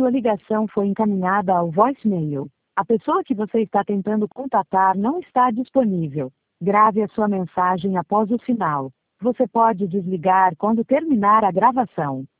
sua ligação foi encaminhada ao voicemail. A pessoa que você está tentando contatar não está disponível. Grave a sua mensagem após o sinal. Você pode desligar quando terminar a gravação.